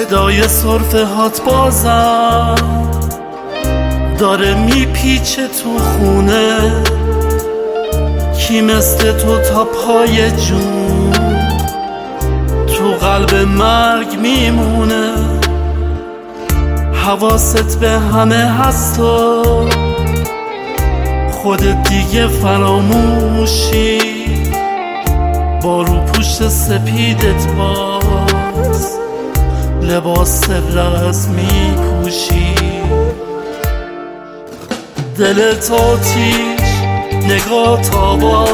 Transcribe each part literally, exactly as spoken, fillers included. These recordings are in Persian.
صدای سرفه هات بازم داره میپیچه تو خونه، کی مثل تو تا پای جون تو قلب مرگ میمونه. حواست به همه هست و خودت دیگه فراموشی، با رو پوشت سپیدت باز لباس رز میپوشی. دلت آتیش نگاه تابا،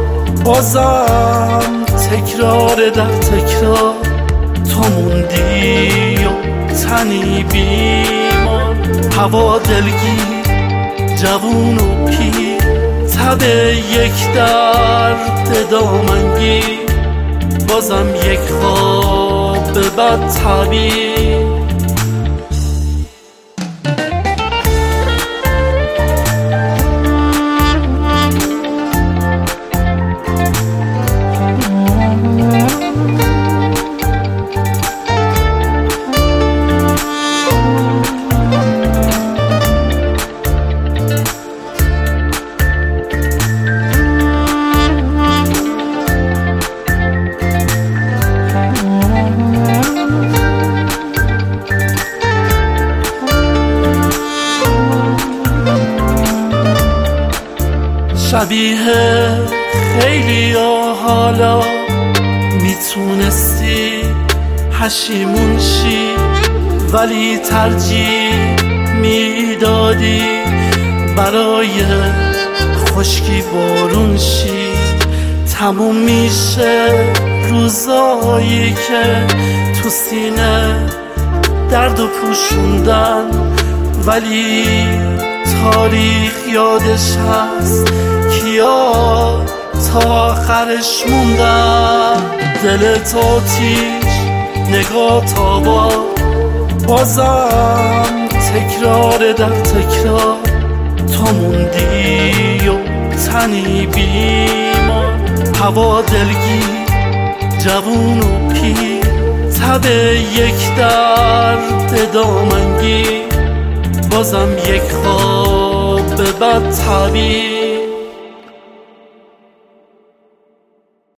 بازم تکرار در تکرار تو موندی و تنی بیمار. هوا دلگیر جوون و پیر، تب یک درد دامنگیر، بازم یک خواب بد تعبیر. شبیه خیلی ها حالا میتونستی پشیمون شی، ولی ترجیح میدادی برای خشکی بارون شی. تموم میشه روزایی که تو سینه درد و پوشوندن، ولی تاریخ یادش هست کیا تا آخرش موندن. دلت آتیش نگاه تابا، بازم تکرار در تکرار تو موندی و تنی بیمار. هوا دلگیر جوون و پیر، تب یک درد دامنگیر، بازم یک خواب بد تعبیر.